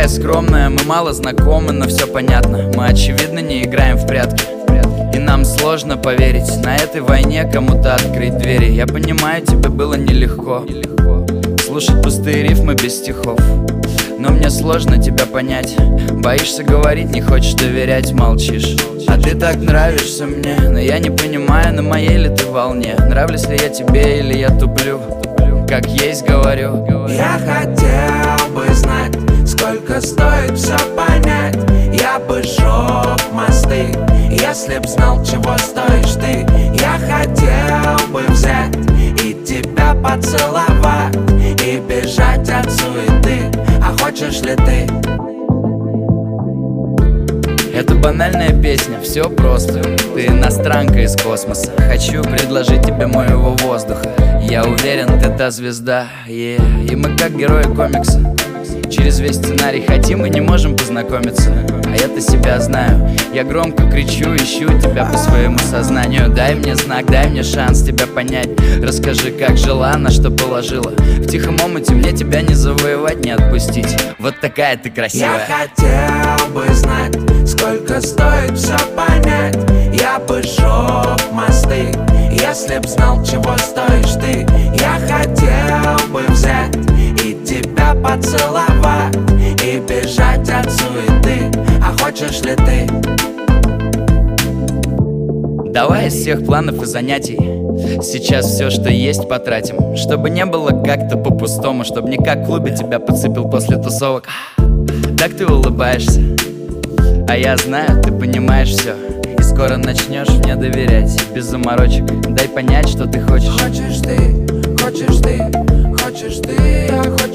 такая скромная, мы мало знакомы, но все понятно. Мы очевидно не играем в прятки, и нам сложно поверить на этой войне кому-то открыть двери. Я понимаю, тебе было нелегко слушать пустые рифмы без стихов, но мне сложно тебя понять. Боишься говорить, не хочешь доверять, молчишь. А ты так нравишься мне, но я не понимаю, на моей ли ты волне. Нравлюсь ли я тебе или я туплю, как есть говорю. Я хотел бы знать, сколько стоит все понять. Я бы сжег мосты, если б знал, чего стоишь ты. Я хотел бы взять и тебя поцеловать, и бежать от суеты. А хочешь ли ты? Это банальная песня, все просто. Ты иностранка из космоса. Хочу предложить тебе моего воздуха. Я уверен, ты та звезда, и мы как герои комикса. Через весь сценарий хотим и не можем познакомиться. А я-то себя знаю. Я громко кричу, ищу тебя по своему сознанию. Дай мне знак, дай мне шанс тебя понять. Расскажи, как жила, на что положила. В тихом омуте мне тебя не завоевать, не отпустить. Вот такая ты красивая. Я хотел бы знать, сколько стоит все понять. Я бы сжег мосты, если б знал, чего стоишь ты. Я хотел бы взять и тебя поцеловать, и бежать от суеты. А хочешь ли ты? Давай из всех планов и занятий сейчас все, что есть, потратим, чтобы не было как-то по-пустому, чтобы не как в клубе тебя подцепил после тусовок. Так ты улыбаешься, а я знаю, ты понимаешь все. И скоро начнешь мне доверять, без заморочек. Дай понять, что ты хочешь. Хочешь ты, хочешь ты, хочешь ты, я хочу.